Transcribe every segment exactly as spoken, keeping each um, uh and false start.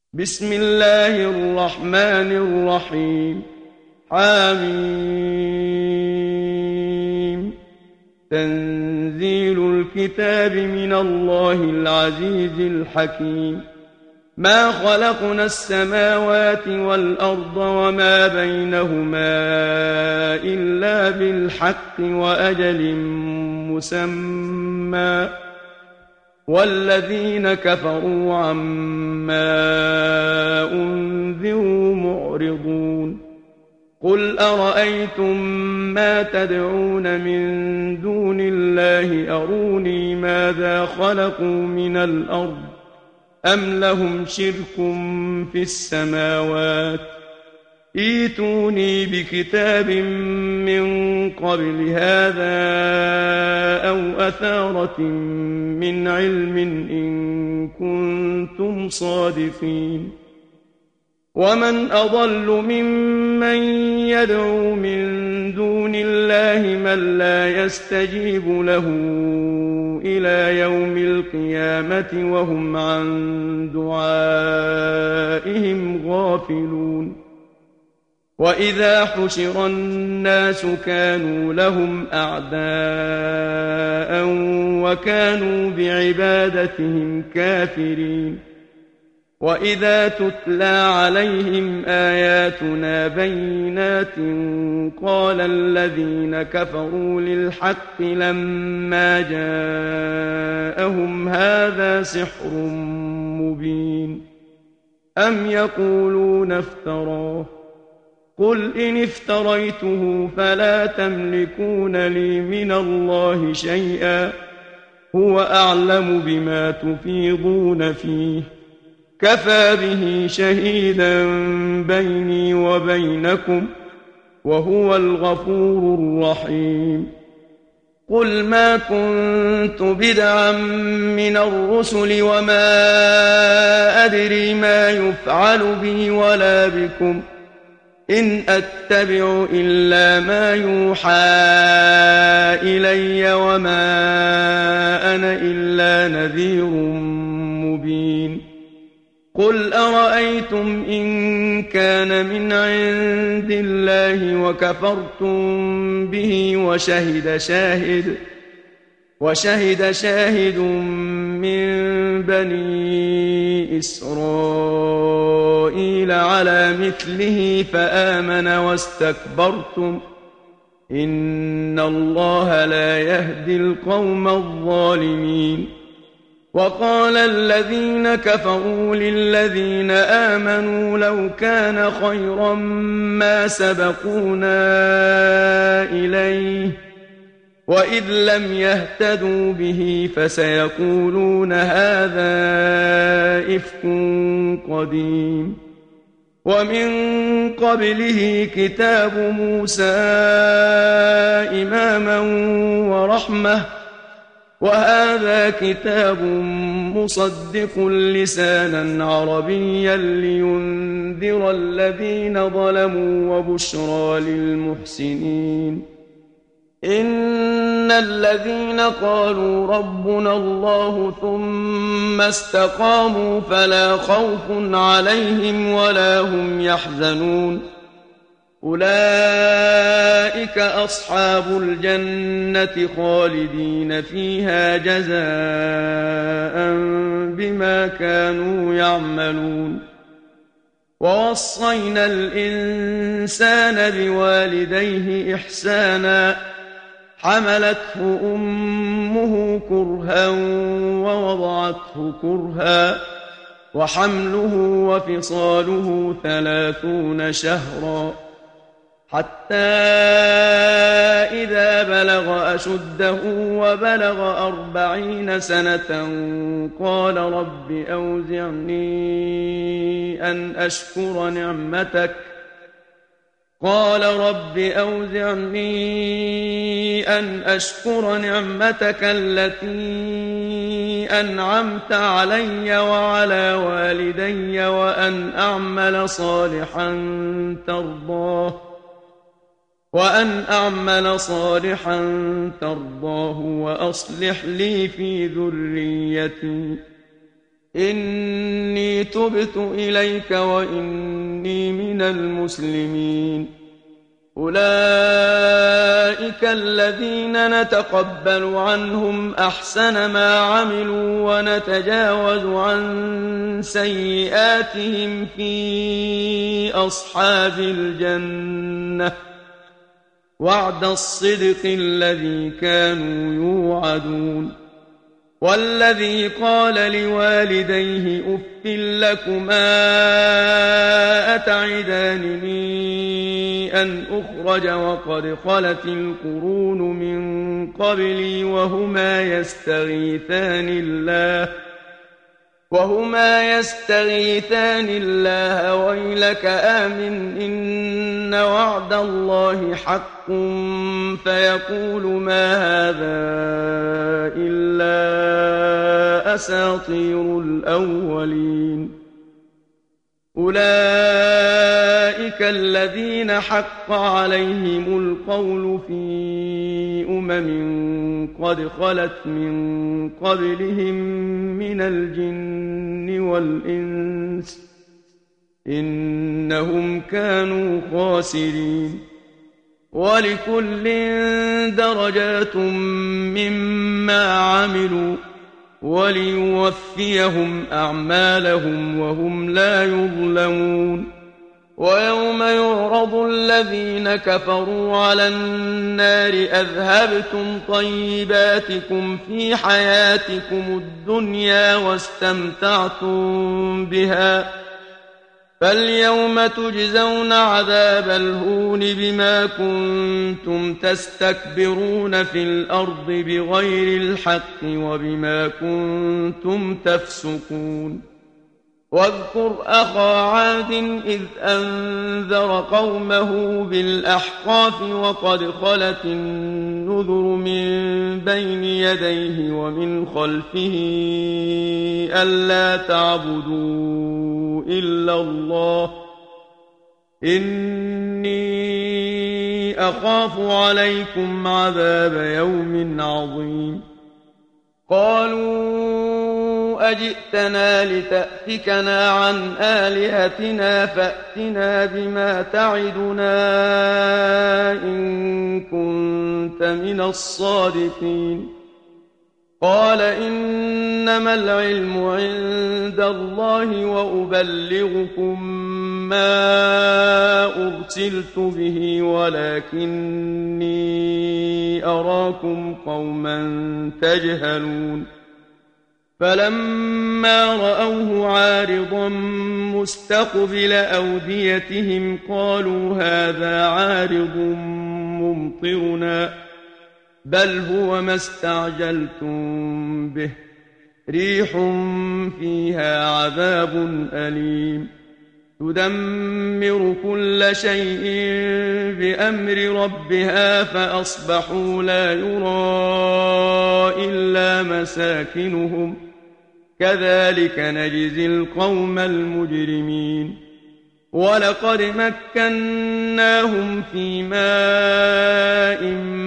بسم الله الرحمن الرحيم. حميم. تنزيل الكتاب من الله العزيز الحكيم. ما خلقنا السماوات والأرض وما بينهما إلا بالحق وأجل مسمى، والذين كفروا عما أنذروا معرضون. قل أرأيتم ما تدعون من دون الله أروني ماذا خلقوا من الأرض أم لهم شرك في السماوات، ائتوني بكتاب من قبل هذا أو أثارة من علم إن كنتم صادقين. ومن أضل ممن يدعو من دون الله من لا يستجيب له إلى يوم القيامة وهم عن دعائهم غافلون. وإذا حشر الناس كانوا لهم أعداء وكانوا بعبادتهم كافرين. وإذا تتلى عليهم آياتنا بينات قال الذين كفروا للحق لما جاءهم هذا سحر مبين أم يقولون افتراه، قل إن افتريته فلا تملكون لي من الله شيئا هو أعلم بما تفيضون فيه، كفى به شهيدا بيني وبينكم وهو الغفور الرحيم. قل ما كنت بدعا من الرسل وما أدري ما يفعل بي ولا بكم، إن أتبع إلا ما يوحى إلي وما أنا إلا نذير مبين. قل أرأيتم إن كان من عند الله وكفرتم به وشهد شاهد وشهد شاهد من بني إسرائيل على مثله فآمن واستكبرتم إن الله لا يهدي القوم الظالمين. وقال الذين كفروا للذين آمنوا لو كان خيرا ما سبقونا إليه وإذ لم يهتدوا به فسيقولون هذا إفك قديم. ومن قبله كتاب موسى إماما ورحمة، وهذا كتاب مصدق لسانا عربيا لينذر الذين ظلموا وبشرى للمحسنين. إن الذين قالوا ربنا الله ثم استقاموا فلا خوف عليهم ولا هم يحزنون، أولئك أصحاب الجنة خالدين فيها جزاء بما كانوا يعملون. ووصينا الإنسان بوالديه إحسانا، حملته أمه كرها ووضعته كرها، وحمله وفصاله ثلاثون شهرا، حتى إذا بلغ أشده وبلغ أربعين سنة قال رب أوزعني أن أشكر نعمتك قال رب أوزعني أن أشكر نعمتك التي أنعمت علي وعلى والدي وأن أعمل صالحا ترضاه وأن أعمل صالحا ترضاه وأصلح لي في ذريتي إني إني تبت إليك وإني من المسلمين. أولئك الذين نتقبل عنهم أحسن ما عملوا ونتجاوز عن سيئاتهم في أصحاب الجنة وعد الصدق الذي كانوا يوعدون. والذي قال لوالديه أف لكما أتعدانني أن أخرج وقد خلت القرون من قبلي وهما يستغيثان الله وهما يستغيثان الله ويلك آمن إن وعد الله حق فيقول ما هذا إلا أساطير الأولين. أولئك الذين حق عليهم القول في أمم قد خلت من قبلهم من الجن والإنس إنهم كانوا خاسرين. ولكل درجات مما عملوا وليوفيهم أعمالهم وهم لا يظلمون. ويوم يعرض الذين كفروا على النار أذهبتم طيباتكم في حياتكم الدنيا واستمتعتم بها فاليوم تجزون عذاب الهون بما كنتم تستكبرون في الأرض بغير الحق وبما كنتم تفسقون. واذكر أخا عاد إذ أنذر قومه بالأحقاف وقد خلت النذر من بين يديه ومن خلفه ألا تعبدوا إلا الله إني أخاف عليكم عذاب يوم عظيم. قالوا أجئتنا لتأفكنا عن آلهتنا فأتنا بما تعدنا إن كنت من الصادقين. قال إنما العلم عند الله وأبلغكم ما أرسلت به ولكني أراكم قوما تجهلون. فلما رأوه عارضا مستقبل أوديتهم قالوا هذا عارض ممطرنا بل هو ما استعجلتم به ريح فيها عذاب أليم تدمر كل شيء بأمر ربها فأصبحوا لا يرى إلا مساكنهم كذلك نجزي القوم المجرمين. ولقد مكناهم في ماء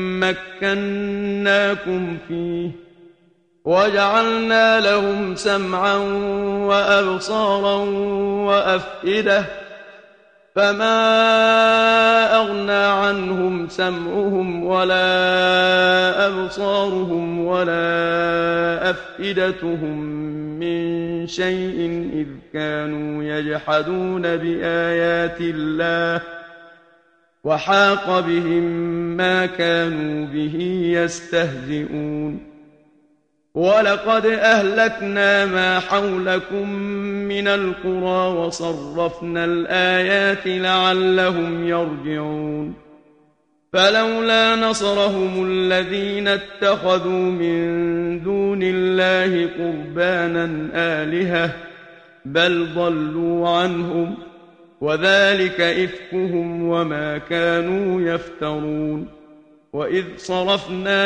مكناكم فيه وجعلنا لهم سمعا وأبصارا وأفئدة فما أغنى عنهم سمعهم ولا أبصارهم ولا أفئدتهم من شيء إذ كانوا يجحدون بآيات الله وحاق بهم ما كانوا به يستهزئون. ولقد أهلكنا ما حولكم من القرى وصرفنا الآيات لعلهم يرجعون. فلولا نصرهم الذين اتخذوا من دون الله قربانا آلهة بل ضلوا عنهم وذلك إفكهم وما كانوا يفترون. وإذ صرفنا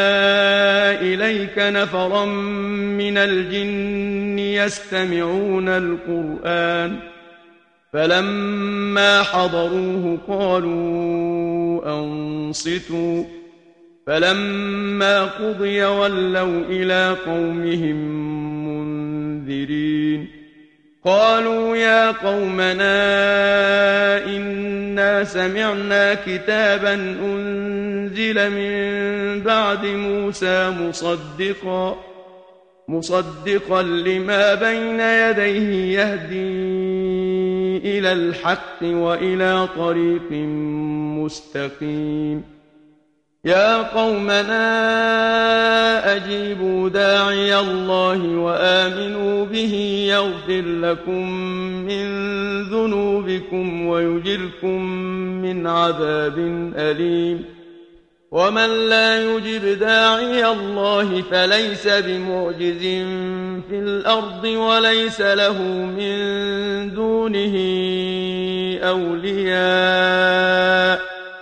إليك نفرا من الجن يستمعون القرآن فلما حضروه قالوا أنصتوا فلما قضي ولوا إلى قومهم منذرين. قالوا يا قومنا إنا سمعنا كتابا أنزل من بعد موسى مصدقا مصدقا لما بين يديه يهدي إلى الحق وإلى طريق مستقيم يا قومنا أجيبوا داعي الله وآمنوا به يغفر لكم من ذنوبكم ويجركم من عذاب أليم ومن لا يجب داعي الله فليس بمعجز في الأرض وليس له من دونه أولياء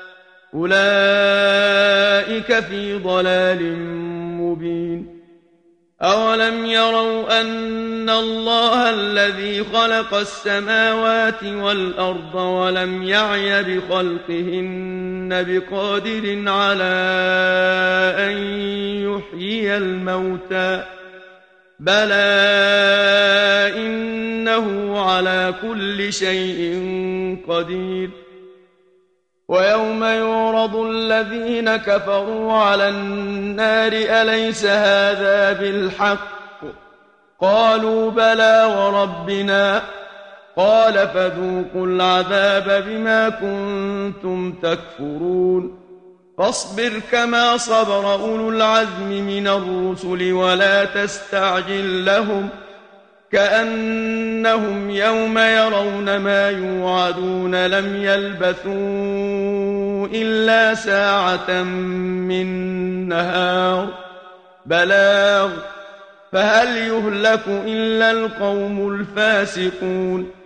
أولئك في ضلال مبين أولم يروا أن الله الذي خلق السماوات والأرض ولم يعي بخلقهن بقادر على أن يحيي الموتى بلى إنه على كل شيء قدير ويوم يعرض الذين كفروا على النار أليس هذا بالحق قالوا بلى وربنا قال فذوقوا العذاب بما كنتم تكفرون فاصبر كما صبر أولو العزم من الرسل ولا تستعجل لهم كأنهم يوم يرون ما يوعدون لم يلبثوا إلا ساعة من نهار بلاغ فهل يهلك إلا القوم الفاسقون